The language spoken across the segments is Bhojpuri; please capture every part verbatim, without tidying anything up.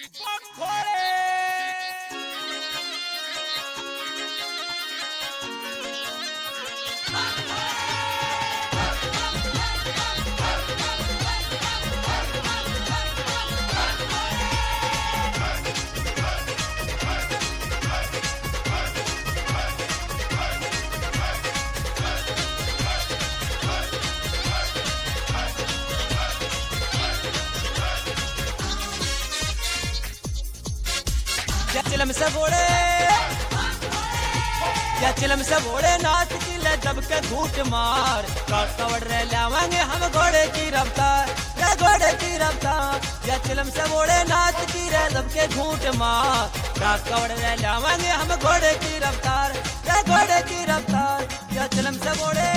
या चिलम से बोले या चिलम से बोले नाच की ले दब के घूट मार कवड़ रे लावांगे हम घोड़े की रफ्तार या घोड़े की रफ्तार या चिलम से बोले नाच की रे दब के घूट मार कवड़ रे लावांगे हम घोड़े की रफ्तार या घोड़े की रफ्तार या चिलम से बोले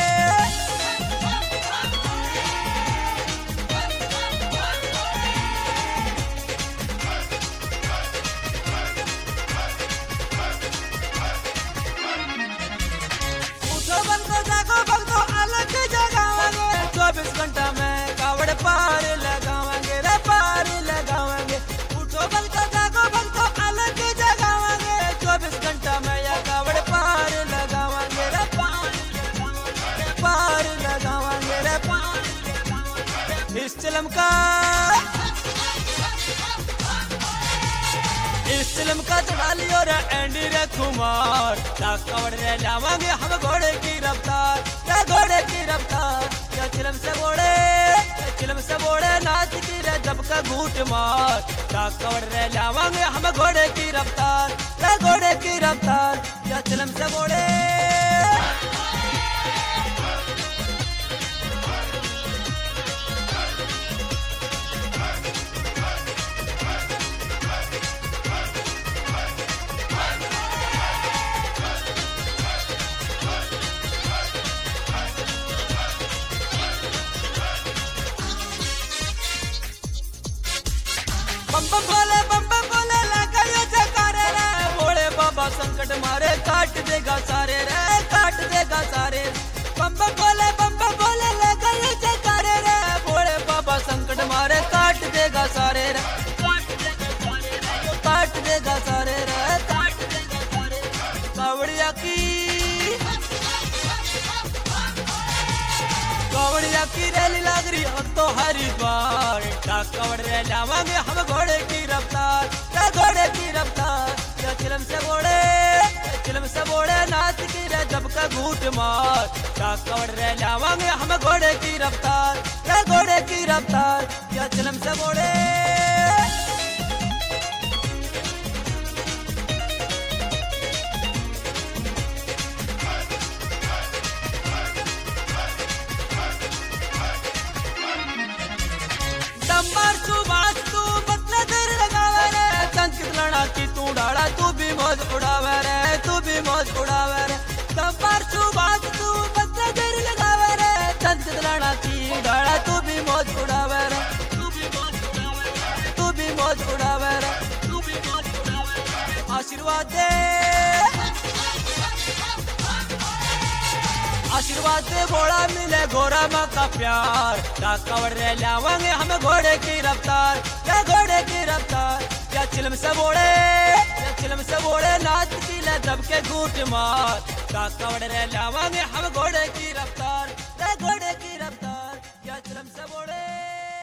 चौबीस घंटा में कावड़ पार लगावांगे रे पार लगावांगे उठो बल का जागो बल को अलग जगावांगे चौबीस घंटा में या कावड़ पार लगावांगे रे पार पार लगावांगे रे पार इस चिलम का इस चिलम का चढ़ा लियो रे एंडी रे कुमार कावड़ रे लावांगे हम घोड़े की रफ्तार रे घोड़े की रफ्तार या चिलम से बोड़े चिलम से बोड़े नाच की रे जब का घूट मार कवड़ रे लावांगे हम घोड़े की रफ्तार रे घोड़े की रफ्तार या चिलम से बोड़े बम बम बोले बम बम बोले लगायो जयकारे रे बोले बाबा संकट मारे काट देगा सारे रे काट देगा सारे बम बम बोले बम बम बोले लगायो जयकारे रे बोले बाबा संकट मारे काट देगा सारे रे काट देगा सारे रे काट देगा सारे कावड़िया की कावड़िया की रैली लग रही अब तो हरिद्वार कवड़ रे लावांगे हम घोड़े की रफ्तार या घोड़े की रफ्तार या चिलम से बोड़े चिलम से बोड़े नाच की रे जब का घूट मार कवड़ रे लावांगे हम घोड़े की रफ्तार या घोड़े की रफ्तार या चिलम से बोड़े की तू डाला तू भी मौज उड़ावे रे तू भी मौज उड़ावे रे संपर तू बात तू बदला देर लगावे रे चंद कितलाना की डाला तू भी मौज उड़ावे रे तू भी मौज उड़ावे रे तू भी मौज उड़ावे रे तू भी मौज उड़ावे रे आशीर्वाद दे आशीर्वाद दे घोड़ा मिले घोड़ा माँ का प्यार कवड़ रे लावांगे हम घोड़े की रफ्तार या घोड़े की रफ्तार या चिलम से बोड़े या चिलम से बोड़े नाच की ले दब के घूट मार कवड़ रे लावांगे हम घोड़े की रफ्तार